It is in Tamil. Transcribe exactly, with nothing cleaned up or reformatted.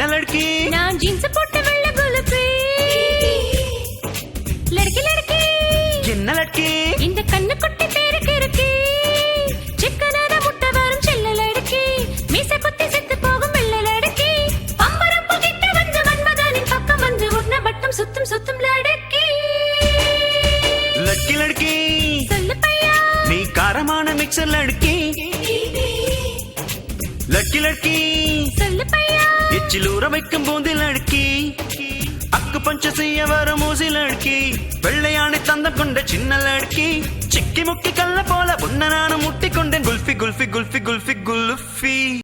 என்ன லட்கி நான் ஜீன்ஸ் போட்டு வெள்ள குலுப்பி லட்கி லட்கி என்ன லட்கி இந்த கண்ணு குட்டி பேருக்கு இருக்கு சிக்கனான முட்டை வரும் செல்ல லட்கி மீச குத்தி செத்து போகும் வெள்ள லட்கி பம்பரப்பு கிட்ட வந்து மன்மதனின் பக்கம் வந்து உன்ன பட்டம் சுத்தும் சுத்தும் லட்கி லட்கி லட்கி சொல்லு பையா நீ காரமான மிக்சர் லட்கி லட்கி லட்கி சொல்லு பையா எச்சில் ஊற வைக்கும் போது லட்கி அக்கு பஞ்ச செய்ய வரும் ஊசி லட்கி வெள்ளையானை தந்த கொண்ட சின்ன லட்கி சிக்கி முக்கி கல்ல போல பொன்ன நானும் முட்டி கொண்டேன் குல்ஃபி குல்ஃபி குல்ஃபி குல்ஃபி குல்ஃபி